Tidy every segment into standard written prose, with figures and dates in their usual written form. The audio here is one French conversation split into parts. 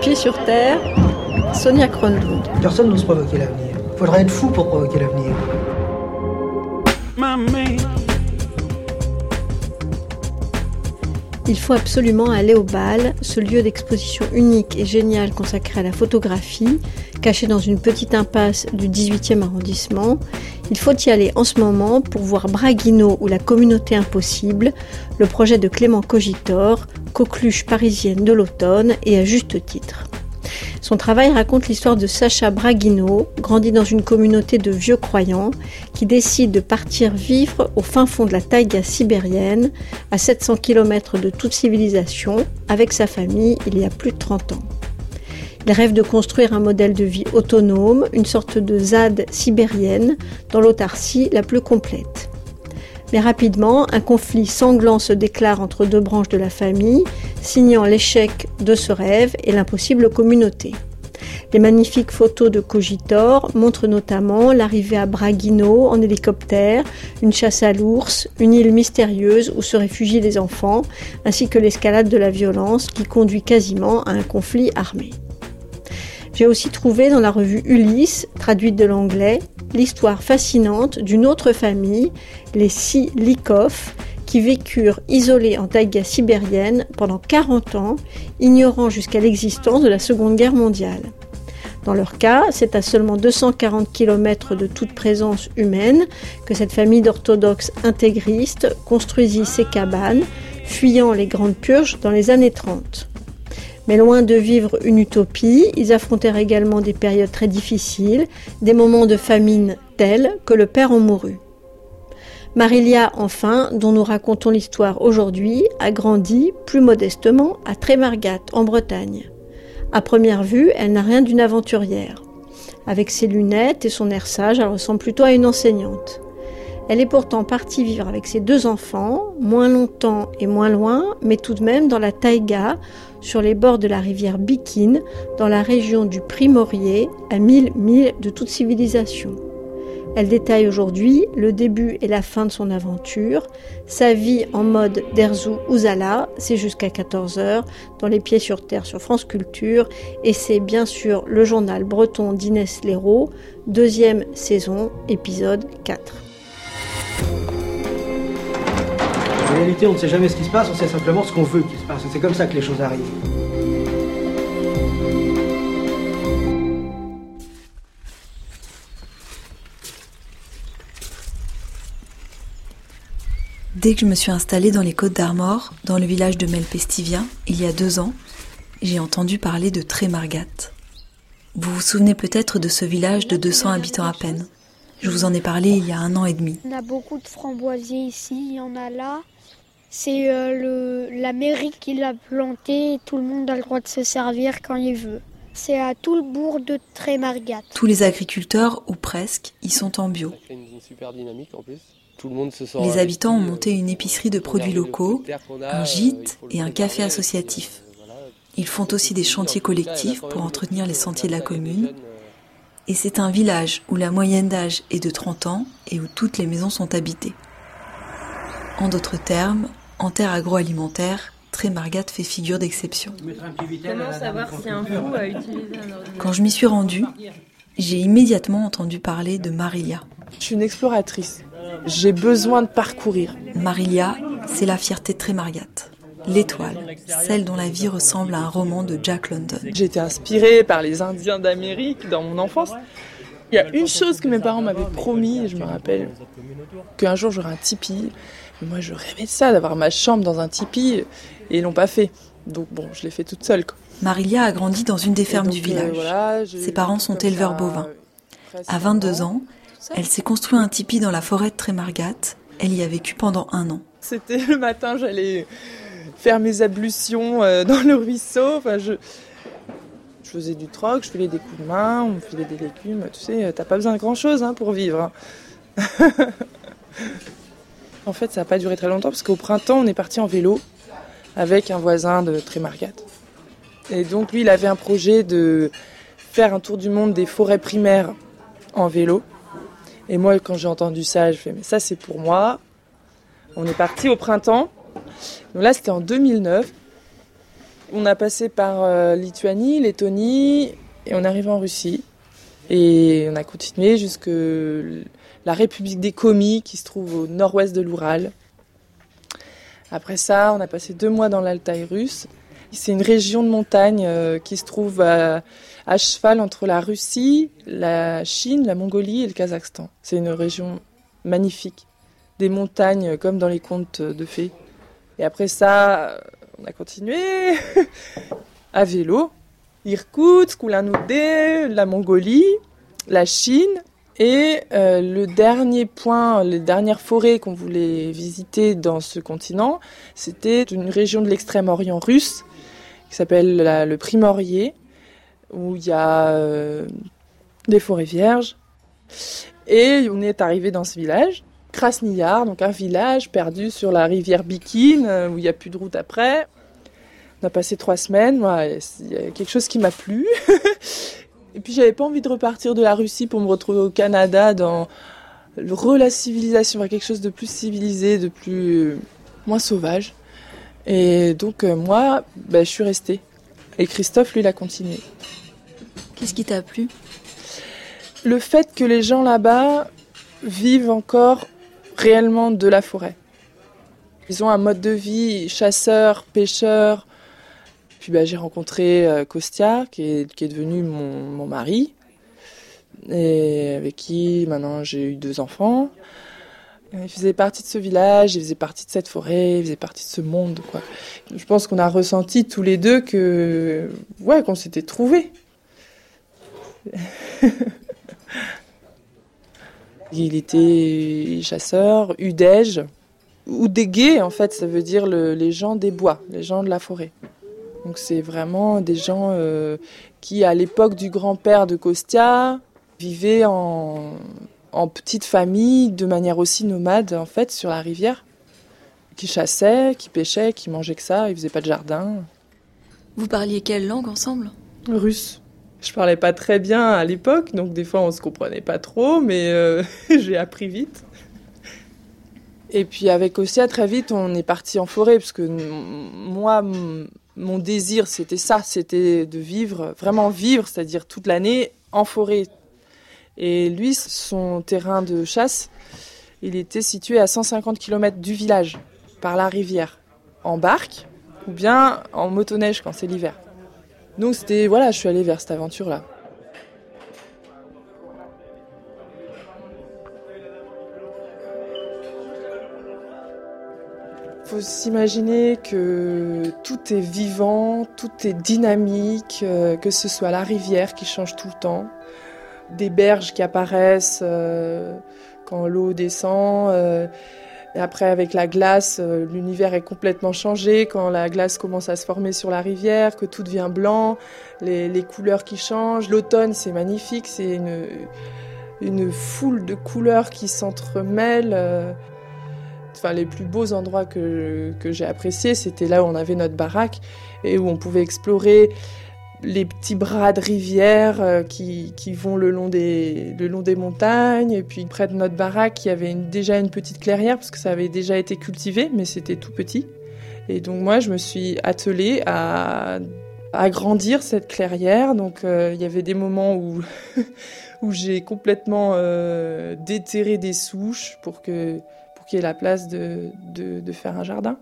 Pieds sur terre, Sonia Kronlund. Personne n'ose provoquer l'avenir. Il faudrait être fou pour provoquer l'avenir. Il faut absolument aller au Bal, ce lieu d'exposition unique et génial consacré à la photographie, caché dans une petite impasse du 18e arrondissement. Il faut y aller en ce moment pour voir Braguino ou la communauté impossible, le projet de Clément Cogitor, coqueluche parisienne de l'automne et à juste titre. Son travail raconte l'histoire de Sacha Braguino, grandi dans une communauté de vieux croyants, qui décide de partir vivre au fin fond de la taïga sibérienne, à 700 km de toute civilisation, avec sa famille il y a plus de 30 ans. Il rêve de construire un modèle de vie autonome, une sorte de ZAD sibérienne, dans l'autarcie la plus complète. Mais rapidement, un conflit sanglant se déclare entre deux branches de la famille, signant l'échec de ce rêve et l'impossible communauté. Les magnifiques photos de Cogitor montrent notamment l'arrivée à Braguino en hélicoptère, une chasse à l'ours, une île mystérieuse où se réfugient les enfants, ainsi que l'escalade de la violence qui conduit quasiment à un conflit armé. J'ai aussi trouvé dans la revue Ulysse, traduite de l'anglais, l'histoire fascinante d'une autre famille, les Silikov, qui vécurent isolés en taïga sibérienne pendant 40 ans, ignorant jusqu'à l'existence de la Seconde Guerre mondiale. Dans leur cas, c'est à seulement 240 km de toute présence humaine que cette famille d'orthodoxes intégristes construisit ses cabanes, fuyant les grandes purges dans les années 30. Mais loin de vivre une utopie, ils affrontèrent également des périodes très difficiles, des moments de famine tels que le père en mourut. Marilia, enfin, dont nous racontons l'histoire aujourd'hui, a grandi, plus modestement, à Trémargat, en Bretagne. À première vue, elle n'a rien d'une aventurière. Avec ses lunettes et son air sage, elle ressemble plutôt à une enseignante. Elle est pourtant partie vivre avec ses 2 enfants, moins longtemps et moins loin, mais tout de même dans la taïga, sur les bords de la rivière Bikin, dans la région du Primorié, à 1000 milles de toute civilisation. Elle détaille aujourd'hui le début et la fin de son aventure. Sa vie en mode Derzou Ouzala, c'est jusqu'à 14h, dans Les Pieds sur Terre sur France Culture, et c'est bien sûr le journal breton d'Inès Léraud, 2e saison, épisode 4. En réalité, on ne sait jamais ce qui se passe, on sait simplement ce qu'on veut qu'il se passe. C'est comme ça que les choses arrivent. Dès que je me suis installée dans les Côtes d'Armor, dans le village de Melpestivien, il y a 2 ans, j'ai entendu parler de Trémargat. Vous vous souvenez peut-être de ce village de 200 habitants à peine. Je vous en ai parlé il y a 1 an et demi. On a beaucoup de framboisiers ici, il y en a là. C'est la mairie qui l'a planté et tout le monde a le droit de se servir quand il veut. C'est à tout le bourg de Trémargat. Tous les agriculteurs, ou presque, y sont en bio. Ça crée une super dynamique en plus. Tout le monde se sent Les habitants ont monté une épicerie de produits locaux, un gîte et un café associatif. Ils font aussi des chantiers collectifs pour entretenir les sentiers de la commune. Et c'est un village où la moyenne d'âge est de 30 ans et où toutes les maisons sont habitées. En d'autres termes, en terre agroalimentaire, Trémargat fait figure d'exception. Comment savoir si un fou a utilisé un ordinateur ? Quand je m'y suis rendue, j'ai immédiatement entendu parler de Marilia. Je suis une exploratrice. J'ai besoin de parcourir. Marilia, c'est la fierté de Trémargat. L'étoile, celle dont la vie ressemble à un roman de Jack London. J'ai été inspirée par les Indiens d'Amérique dans mon enfance. Il y a une chose que mes parents m'avaient promis, et je me rappelle qu'un jour j'aurai un tipi. Mais moi je rêvais de ça, d'avoir ma chambre dans un tipi, et ils l'ont pas fait. Donc bon, je l'ai fait toute seule, quoi. Marilia a grandi dans une des fermes du village. Ses parents sont éleveurs bovins. À 22 ans, elle s'est construit un tipi dans la forêt de Trémargat. Elle y a vécu pendant 1 an. C'était le matin, j'allais faire mes ablutions dans le ruisseau. Enfin, je faisais du troc, je filais des coups de main, on me filait des légumes. Tu sais, t'as pas besoin de grand-chose pour vivre. En fait, ça n'a pas duré très longtemps parce qu'au printemps, on est parti en vélo avec un voisin de Trémargat. Et donc, lui, il avait un projet de faire un tour du monde des forêts primaires en vélo. Et moi, quand j'ai entendu ça, je fais « mais ça, c'est pour moi ». On est parti au printemps. Donc là, c'était en 2009. On a passé par Lituanie, Lettonie et on arrive en Russie. Et on a continué jusque la République des Komis qui se trouve au nord-ouest de l'Oural. Après ça, on a passé 2 mois dans l'Altaï russe. C'est une région de montagne qui se trouve à cheval entre la Russie, la Chine, la Mongolie et le Kazakhstan. C'est une région magnifique. Des montagnes comme dans les contes de fées. Et après ça, on a continué à vélo. Irkoutsk, Oulan-Oudé, la Mongolie, la Chine. Et le dernier point, les dernières forêts qu'on voulait visiter dans ce continent, c'était une région de l'extrême-orient russe qui s'appelle le Primorié, où il y a des forêts vierges. Et on est arrivé dans ce village, Krasny Yar, donc un village perdu sur la rivière Bikin, où il n'y a plus de route après. On a passé 3 semaines, moi, il y a quelque chose qui m'a plu. Et puis j'avais pas envie de repartir de la Russie pour me retrouver au Canada dans la civilisation, quelque chose de plus civilisé, de plus moins sauvage. Et donc moi, je suis restée. Et Christophe, lui, il a continué. Qu'est-ce qui t'a plu ? Le fait que les gens là-bas vivent encore réellement de la forêt. Ils ont un mode de vie chasseur, pêcheur. Puis j'ai rencontré Kostya, qui est devenu mon mari, et avec qui maintenant j'ai eu 2 enfants. Il faisait partie de ce village, il faisait partie de cette forêt, il faisait partie de ce monde, quoi. Je pense qu'on a ressenti tous les deux qu'on s'était trouvés. Il était chasseur, udège, ou dégué, en fait, ça veut dire les gens des bois, les gens de la forêt. Donc c'est vraiment des gens qui, à l'époque du grand-père de Kostya, vivaient en petite famille, de manière aussi nomade, en fait, sur la rivière. Qui chassaient, qui pêchaient, qui mangeaient que ça, ils faisaient pas de jardin. Vous parliez quelle langue ensemble ? Russe. Je parlais pas très bien à l'époque, donc des fois on se comprenait pas trop, mais j'ai appris vite. Et puis avec Kostya, très vite, on est parti en forêt, parce que moi, mon désir, c'était ça, c'était de vraiment vivre, c'est-à-dire toute l'année en forêt. Et lui, son terrain de chasse, il était situé à 150 km du village, par la rivière, en barque, ou bien en motoneige quand c'est l'hiver. Donc je suis allée vers cette aventure-là. Il faut s'imaginer que tout est vivant, tout est dynamique, que ce soit la rivière qui change tout le temps, des berges qui apparaissent quand l'eau descend, et après avec la glace, l'univers est complètement changé quand la glace commence à se former sur la rivière, que tout devient blanc, les couleurs qui changent. L'automne, c'est magnifique, c'est une foule de couleurs qui s'entremêlent. Les plus beaux endroits que j'ai appréciés, c'était là où on avait notre baraque et où on pouvait explorer les petits bras de rivière qui vont le long des montagnes. Et puis près de notre baraque, il y avait déjà une petite clairière parce que ça avait déjà été cultivé, mais c'était tout petit. Et donc moi, je me suis attelée à agrandir cette clairière. Donc il y avait des moments où j'ai complètement déterré des souches pour qu'il y ait la place de faire un jardin.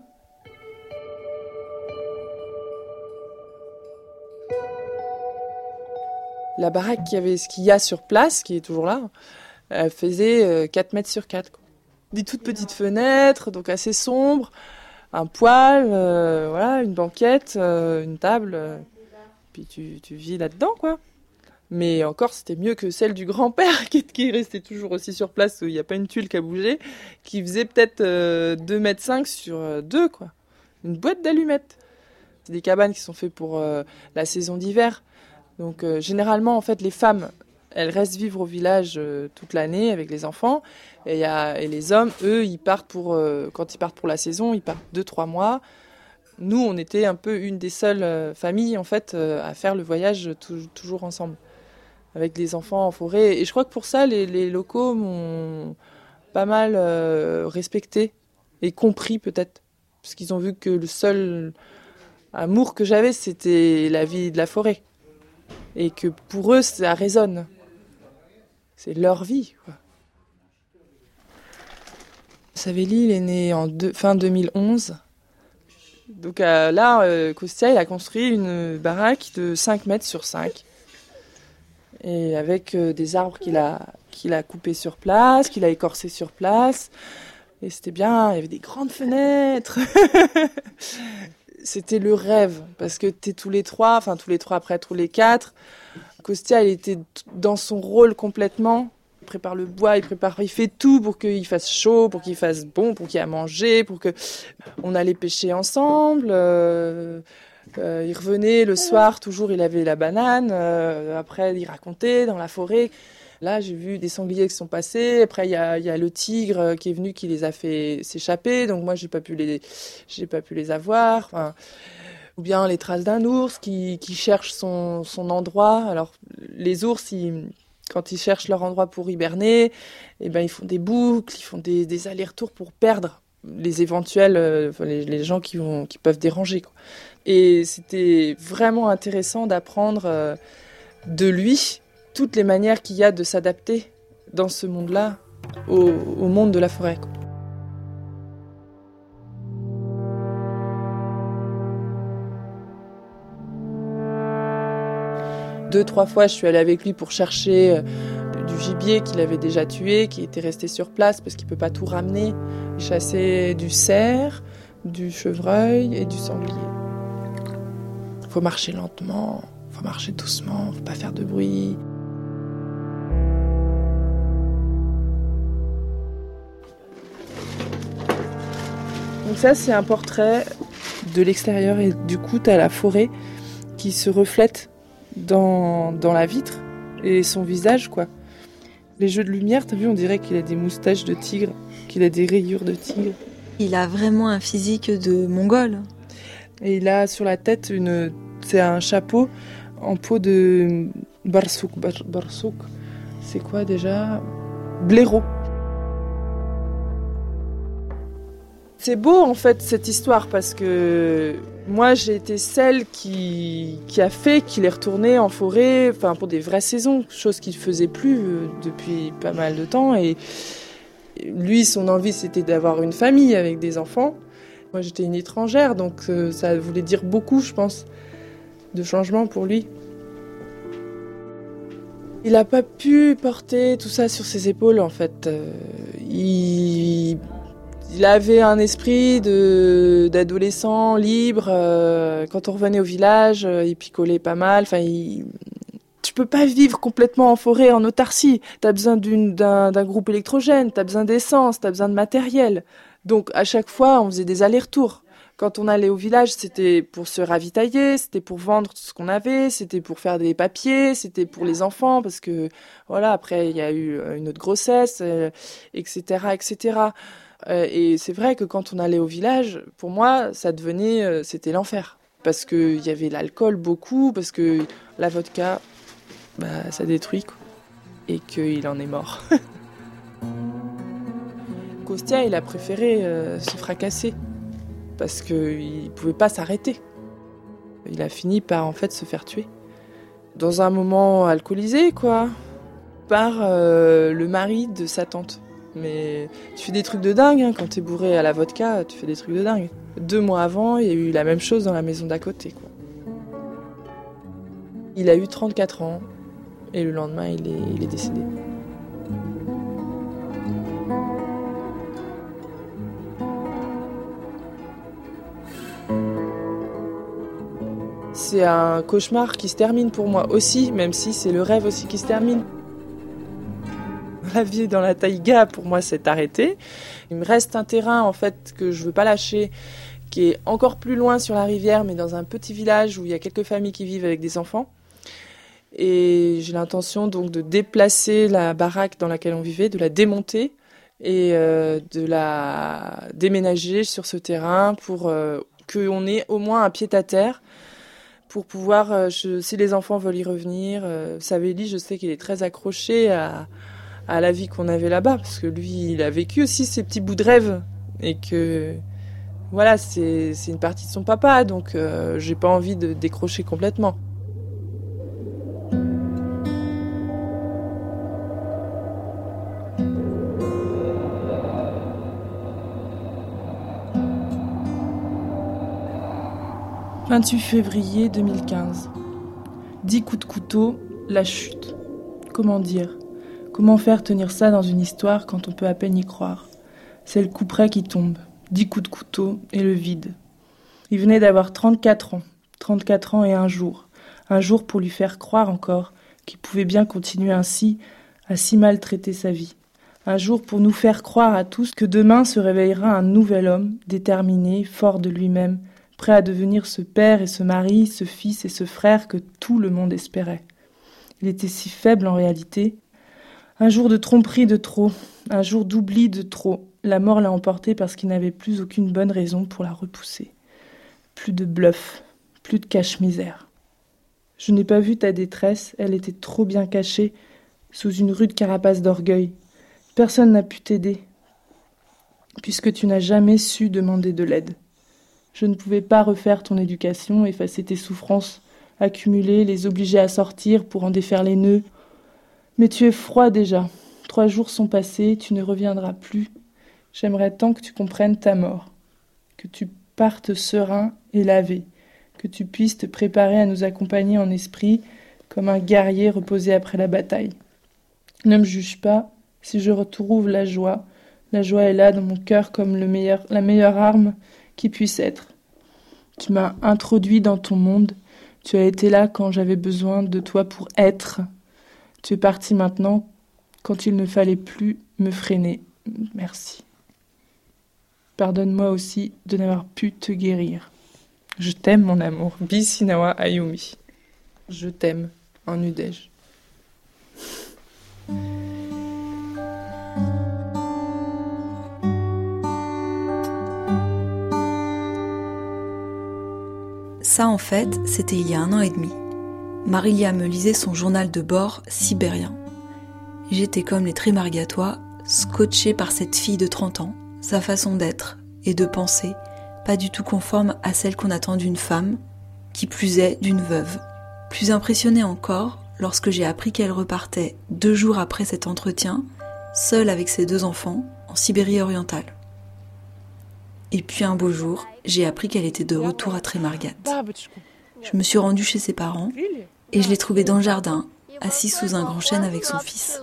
La baraque qu'il y a sur place, qui est toujours là, elle faisait 4 mètres sur 4. Quoi. Des toutes petites fenêtres, donc assez sombres, un poêle, une banquette, une table, puis tu vis là-dedans, quoi. Mais encore, c'était mieux que celle du grand-père qui est resté toujours aussi sur place, où il n'y a pas une tuile qui a bougé, qui faisait peut-être 2,5 mètres sur 2, quoi. Une boîte d'allumettes. C'est des cabanes qui sont faites pour la saison d'hiver. Donc généralement, en fait, les femmes, elles restent vivre au village toute l'année avec les enfants. Et les hommes, eux, quand ils partent pour la saison, ils partent 2-3 mois. Nous, on était un peu une des seules familles, en fait, à faire le voyage toujours ensemble, avec les enfants en forêt. Et je crois que pour ça, les locaux m'ont pas mal respecté et compris, peut-être. Parce qu'ils ont vu que le seul amour que j'avais, c'était la vie de la forêt. Et que pour eux, ça résonne. C'est leur vie, quoi. Savelli, il est né fin 2011. Donc là, Kostia, il a construit une baraque de 5 mètres sur 5. Et avec des arbres qu'il a coupés sur place, qu'il a écorcés sur place. Et c'était bien, il y avait des grandes fenêtres. C'était le rêve, parce que t'es tous les trois, après tous les 4. Kostia, il était dans son rôle complètement. Il prépare le bois, il fait tout pour qu'il fasse chaud, pour qu'il fasse bon, pour qu'il y ait à manger, pour que on allait pêcher ensemble. Il revenait le soir, toujours il avait la banane. Après, il racontait dans la forêt. Là, j'ai vu des sangliers qui sont passés. Après, il y a le tigre qui est venu, qui les a fait s'échapper. Donc moi, j'ai pas pu les avoir. Enfin, ou bien les traces d'un ours qui cherche son endroit. Alors, les ours, quand ils cherchent leur endroit pour hiberner, eh ben, ils font des boucles, ils font des allers-retours pour perdre les éventuels, les gens qui peuvent déranger, quoi. Et c'était vraiment intéressant d'apprendre de lui toutes les manières qu'il y a de s'adapter dans ce monde-là au monde de la forêt, quoi. Deux, 3 fois, je suis allée avec lui pour chercher du gibier qu'il avait déjà tué, qui était resté sur place parce qu'il peut pas tout ramener. Il chassait du cerf, du chevreuil et du sanglier. Faut marcher lentement, faut marcher doucement, faut pas faire de bruit. Donc ça, c'est un portrait de l'extérieur et du coup, t'as la forêt qui se reflète dans la vitre et son visage, quoi. Les jeux de lumière, t'as vu, on dirait qu'il a des moustaches de tigre, qu'il a des rayures de tigre. Il a vraiment un physique de mongol. Et il a sur la tête c'est un chapeau en peau de barsouk. Barsouk, c'est quoi déjà ? Blaireau. C'est beau en fait cette histoire parce que moi j'ai été celle qui a fait qu'il est retourné en forêt, enfin pour des vraies saisons, chose qu'il ne faisait plus depuis pas mal de temps. Et lui, son envie c'était d'avoir une famille avec des enfants. Moi j'étais une étrangère, donc ça voulait dire beaucoup, je pense, de changement pour lui. Il n'a pas pu porter tout ça sur ses épaules en fait. Il avait un esprit d'adolescent libre. Quand on revenait au village, il picolait pas mal. Enfin, tu peux pas vivre complètement en forêt, en autarcie. T'as besoin d'un groupe électrogène, t'as besoin d'essence, t'as besoin de matériel. Donc, à chaque fois, on faisait des allers-retours. Quand on allait au village, c'était pour se ravitailler, c'était pour vendre tout ce qu'on avait, c'était pour faire des papiers, c'était pour les enfants, parce que, voilà, après, il y a eu une autre grossesse, etc., etc. Et c'est vrai que quand on allait au village, pour moi, c'était l'enfer. Parce qu'il y avait l'alcool beaucoup, parce que la vodka, ça détruit, quoi. Et qu'il en est mort. Kostia, il a préféré se fracasser, parce qu'il ne pouvait pas s'arrêter. Il a fini par, en fait, se faire tuer. Dans un moment alcoolisé, quoi, par le mari de sa tante. Mais tu fais des trucs de dingue, hein. Quand t'es bourré à la vodka, tu fais des trucs de dingue. 2 mois avant, il y a eu la même chose dans la maison d'à côté, quoi. Il a eu 34 ans et le lendemain, il est décédé. C'est un cauchemar qui se termine pour moi aussi, même si c'est le rêve aussi qui se termine. La vie dans la taïga, pour moi, s'est arrêtée. Il me reste un terrain, en fait, que je veux pas lâcher, qui est encore plus loin sur la rivière, mais dans un petit village où il y a quelques familles qui vivent avec des enfants. Et j'ai l'intention, donc, de déplacer la baraque dans laquelle on vivait, de la démonter et de la déménager sur ce terrain pour qu'on ait au moins un pied-à-terre pour pouvoir, si les enfants veulent y revenir. Savelli, je sais qu'il est très accroché à la vie qu'on avait là-bas, parce que lui, il a vécu aussi ces petits bouts de rêve, et que voilà, c'est une partie de son papa, donc j'ai pas envie de décrocher complètement. « 28 février 2015. 10 coups de couteau, la chute. Comment dire ? Comment faire tenir ça dans une histoire quand on peut à peine y croire ? C'est le coup près qui tombe. 10 coups de couteau et le vide. Il venait d'avoir 34 ans. 34 ans et un jour. Un jour pour lui faire croire encore qu'il pouvait bien continuer ainsi, à si maltraiter sa vie. Un jour pour nous faire croire à tous que demain se réveillera un nouvel homme, déterminé, fort de lui-même, prêt à devenir ce père et ce mari, ce fils et ce frère que tout le monde espérait. Il était si faible en réalité. Un jour de tromperie de trop, un jour d'oubli de trop. La mort l'a emporté parce qu'il n'avait plus aucune bonne raison pour la repousser. Plus de bluff, plus de cache-misère. Je n'ai pas vu ta détresse, elle était trop bien cachée, sous une rude carapace d'orgueil. Personne n'a pu t'aider, puisque tu n'as jamais su demander de l'aide. Je ne pouvais pas refaire ton éducation, effacer tes souffrances, accumuler, les obliger à sortir pour en défaire les nœuds. Mais tu es froid déjà. 3 jours sont passés, tu ne reviendras plus. J'aimerais tant que tu comprennes ta mort, que tu partes serein et lavé, que tu puisses te préparer à nous accompagner en esprit comme un guerrier reposé après la bataille. Ne me juge pas, si je retrouve la joie est là dans mon cœur comme la meilleure arme qui puisse être. Tu m'as introduit dans ton monde, tu as été là quand j'avais besoin de toi pour être. Tu es parti maintenant quand il ne fallait plus me freiner. Merci. Pardonne-moi aussi de n'avoir pu te guérir. Je t'aime, mon amour. Bisinawa Ayumi. Je t'aime, en Udège. Ça, en fait, c'était il y a 1 an et demi. Marilia me lisait son journal de bord sibérien. J'étais comme les Trémargatois, scotchée par cette fille de 30 ans, sa façon d'être et de penser, pas du tout conforme à celle qu'on attend d'une femme, qui plus est d'une veuve. Plus impressionnée encore, lorsque j'ai appris qu'elle repartait 2 jours après cet entretien, seule avec ses 2 enfants, en Sibérie orientale. Et puis un beau jour, j'ai appris qu'elle était de retour à Trémargat. Je me suis rendue chez ses parents et je l'ai trouvée dans le jardin, assise sous un grand chêne avec son fils.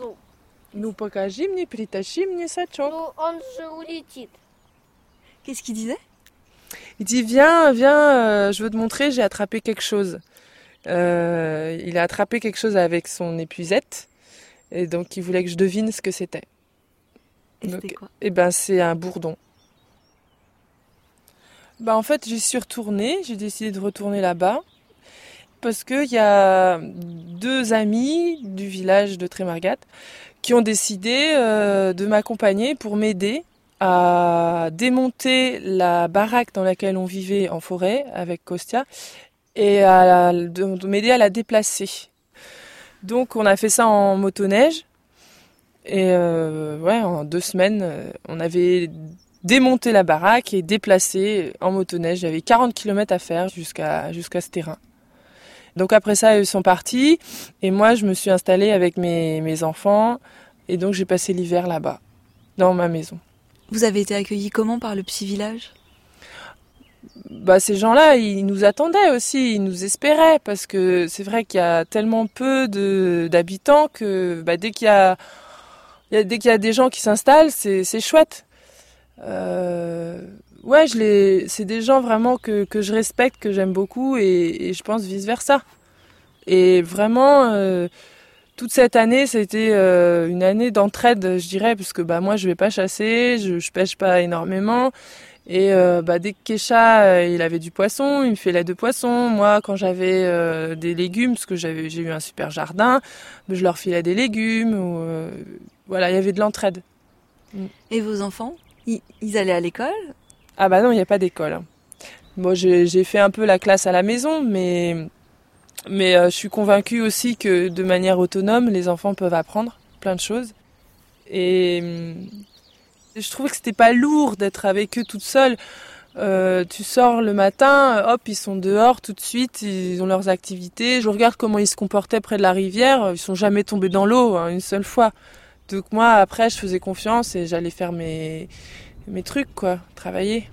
Qu'est-ce qu'il disait ? Il dit viens, je veux te montrer, j'ai attrapé quelque chose. Il a attrapé quelque chose avec son épuisette et donc il voulait que je devine ce que c'était. Et c'était quoi ? C'est un bourdon. En fait, j'y suis retournée, j'ai décidé de retourner là-bas parce qu'il y a 2 amis du village de Trémargat qui ont décidé de m'accompagner pour m'aider à démonter la baraque dans laquelle on vivait en forêt avec Kostia et de m'aider à la déplacer. Donc on a fait ça en motoneige et en 2 semaines, on avait démonté la baraque et déplacé en motoneige. J'avais 40 km à faire jusqu'à ce terrain. Donc après ça, ils sont partis et moi je me suis installée avec mes enfants et donc j'ai passé l'hiver là-bas, dans ma maison. Vous avez été accueillis comment par le petit village ? Ces gens-là, ils nous attendaient aussi, ils nous espéraient parce que c'est vrai qu'il y a tellement peu d'habitants que dès qu'il y a des gens qui s'installent, c'est chouette. C'est des gens vraiment que je respecte, que j'aime beaucoup et je pense vice versa. Et vraiment, toute cette année, c'était une année d'entraide, je dirais, parce que moi je vais pas chasser, je pêche pas énormément. Et dès que Kesha, il avait du poisson, il me filait de poisson. Moi, quand j'avais des légumes, parce que j'ai eu un super jardin, je leur filais des légumes. Il y avait de l'entraide. Et vos enfants ? Ils allaient à l'école ? Non, il n'y a pas d'école. Moi, j'ai fait un peu la classe à la maison, mais je suis convaincue aussi que de manière autonome, les enfants peuvent apprendre plein de choses. Et je trouvais que c'était pas lourd d'être avec eux toute seule. Tu sors le matin, hop, ils sont dehors tout de suite, ils ont leurs activités. Je regarde comment ils se comportaient près de la rivière. Ils sont jamais tombés dans l'eau, une seule fois. Donc moi, après, je faisais confiance et j'allais faire mes trucs, quoi, travailler.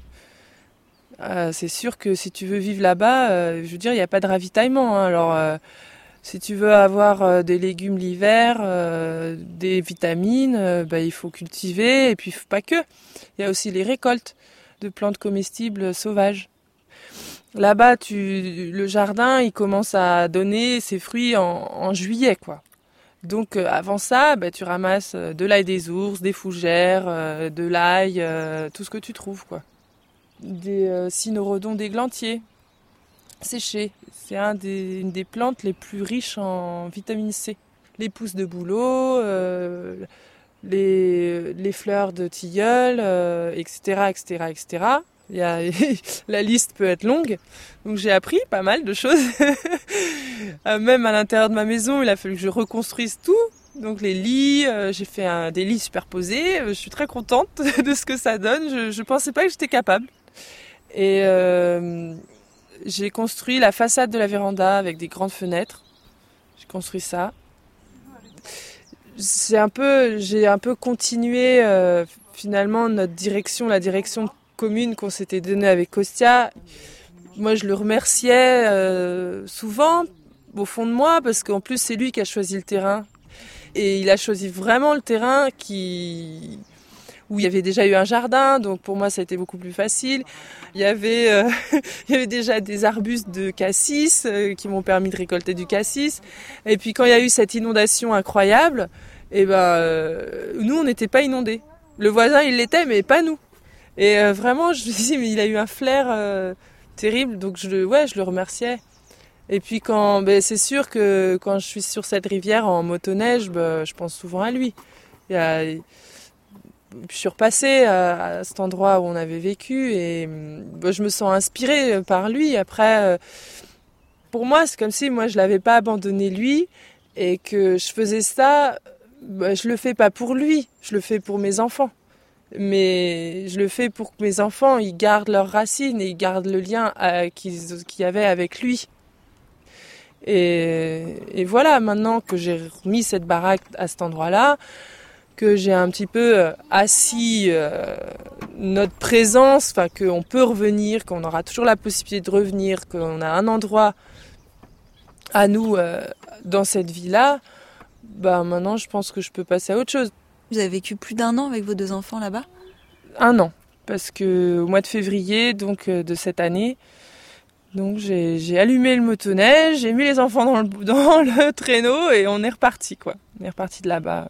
C'est sûr que si tu veux vivre là-bas, je veux dire, il n'y a pas de ravitaillement. Alors, si tu veux avoir des légumes l'hiver, des vitamines, il faut cultiver. Et puis, pas que. Il y a aussi les récoltes de plantes comestibles sauvages. Là-bas, le jardin, il commence à donner ses fruits en juillet, quoi. Donc avant ça, tu ramasses de l'ail des ours, des fougères, de l'ail, tout ce que tu trouves, quoi. Des cynorhodons d'églantier séchés. C'est une des plantes les plus riches en vitamine C. Les pousses de bouleau, les fleurs de tilleul, etc., etc., etc. La liste peut être longue. Donc j'ai appris pas mal de choses. Même à l'intérieur de ma maison, il a fallu que je reconstruise tout. Donc les lits, j'ai fait des lits superposés. Je suis très contente de ce que ça donne. Je pensais pas que j'étais capable. Et j'ai construit la façade de la véranda avec des grandes fenêtres. J'ai construit ça. J'ai un peu continué finalement la direction commune qu'on s'était donnée avec Kostya. Moi, je le remerciais souvent au fond de moi parce qu'en plus c'est lui qui a choisi le terrain et il a choisi vraiment le terrain où il y avait déjà eu un jardin, donc pour moi ça a été beaucoup plus facile. Il y avait déjà des arbustes de cassis qui m'ont permis de récolter du cassis. Et puis quand il y a eu cette inondation incroyable, nous on n'était pas inondés. Le voisin il l'était, mais pas nous. Et vraiment je me suis dit mais il a eu un flair terrible, donc je le remerciais. Et puis c'est sûr que quand je suis sur cette rivière en motoneige, je pense souvent à lui. Je suis repassée à cet endroit où on avait vécu et je me sens inspirée par lui. Après, pour moi, c'est comme si moi je l'avais pas abandonné lui et que je faisais ça. Je le fais pas pour lui, je le fais pour mes enfants. Mais je le fais pour que mes enfants ils gardent leurs racines et ils gardent le lien qu'il y avait avec lui. Et voilà, maintenant que j'ai remis cette baraque à cet endroit-là, que j'ai un petit peu assis notre présence, qu'on peut revenir, qu'on aura toujours la possibilité de revenir, qu'on a un endroit à nous dans cette vie-là, maintenant je pense que je peux passer à autre chose. Vous avez vécu plus d'1 an avec vos 2 enfants là-bas ? 1 an, parce que au mois de février de cette année, donc j'ai allumé le motoneige, j'ai mis les enfants dans le traîneau et on est reparti, quoi. On est reparti de là-bas.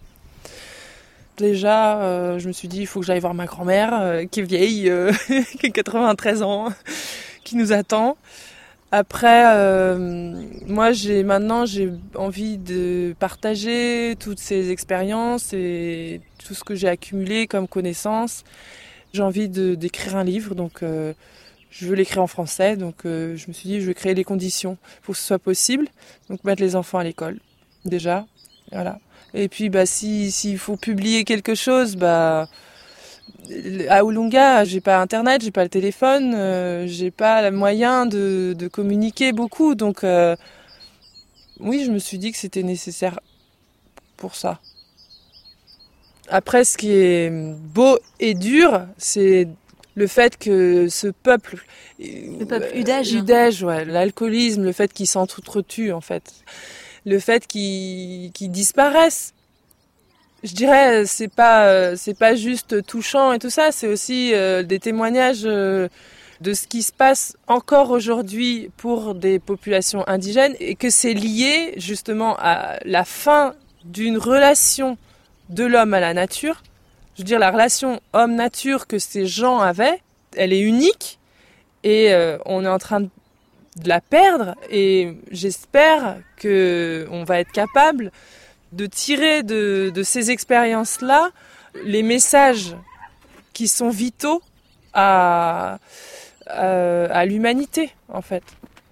Déjà, je me suis dit, il faut que j'aille voir ma grand-mère, qui est vieille, qui a 93 ans, qui nous attend. Après, moi, j'ai envie de partager toutes ces expériences et tout ce que j'ai accumulé comme connaissances. J'ai envie d'écrire un livre, donc je veux l'écrire en français. Donc, je me suis dit, je vais créer les conditions pour que ce soit possible. Donc, mettre les enfants à l'école, déjà, voilà. Et puis, s'il faut publier quelque chose, à Oulunga, j'ai pas internet, j'ai pas le téléphone, j'ai pas le moyen de communiquer beaucoup. Donc, oui, je me suis dit que c'était nécessaire pour ça. Après, ce qui est beau et dur, c'est le fait que ce peuple... Le peuple Udège. Udège, ouais, l'alcoolisme, le fait qu'ils s'entretuent, en fait. Le fait qu'ils disparaissent. Je dirais, c'est pas juste touchant et tout ça, c'est aussi des témoignages de ce qui se passe encore aujourd'hui pour des populations indigènes et que c'est lié justement à la fin d'une relation de l'homme à la nature. Je veux dire, la relation homme-nature que ces gens avaient, elle est unique et on est en train de la perdre et j'espère qu'on va être capable de tirer de ces expériences-là les messages qui sont vitaux à l'humanité, en fait.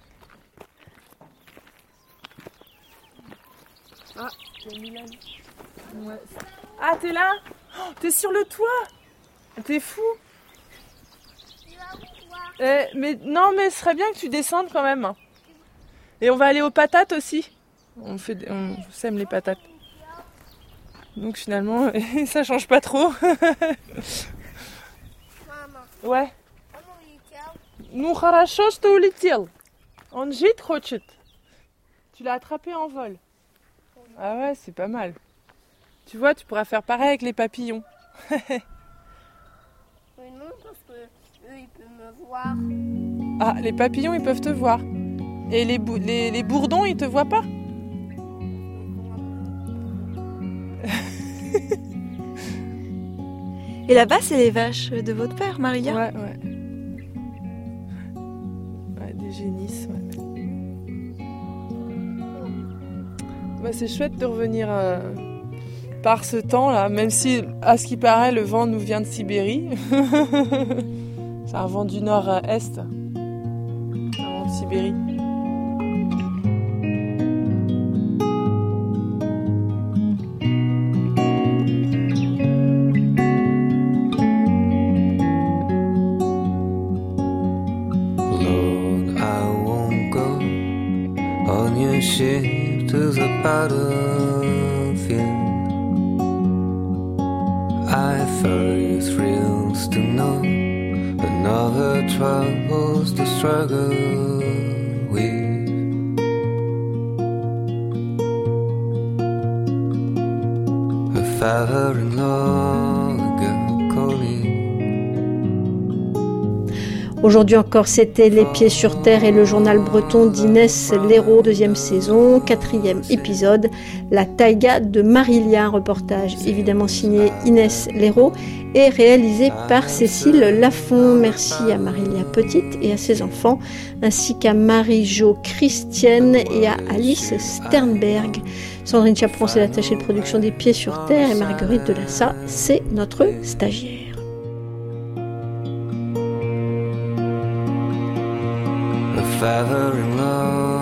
Ah, c'est Milan. Ouais. Ah, t'es là ? Oh, t'es sur le toit ? T'es fou ? Mais ce serait bien que tu descendes quand même. Et on va aller aux patates aussi. On sème les patates. Donc finalement, ça change pas trop. Ouais. Ну хорошо, что улетел. Он жить хочет. Tu l'as attrapé en vol. Ah ouais, c'est pas mal. Tu vois, tu pourras faire pareil avec les papillons. Non, parce que eux, ils peuvent me voir. Ah, les papillons, ils peuvent te voir. Et les bourdons, ils te voient pas? Et là-bas, c'est les vaches de votre père, Maria? Ouais. Ouais, des génisses, ouais. Bah, c'est chouette de revenir par ce temps-là, même si, à ce qui paraît, le vent nous vient de Sibérie. C'est un vent du nord-est. Un vent de Sibérie. To the battlefield, I felt thrills to know another troubles to struggle with. A father-in-law, a girl calling. Aujourd'hui encore, c'était Les Pieds sur Terre et le journal breton d'Inès Léraud, 2e saison, 4e épisode, La taïga de Marilia, un reportage évidemment signé Inès Léraud et réalisé par Cécile Lafont. Merci à Marilia Petite et à ses enfants, ainsi qu'à Marie-Jo Christienne et à Alice Sternberg. Sandrine Chaperon, c'est l'attachée de production des Pieds sur Terre, et Marguerite Delassa, c'est notre stagiaire. Father-in-law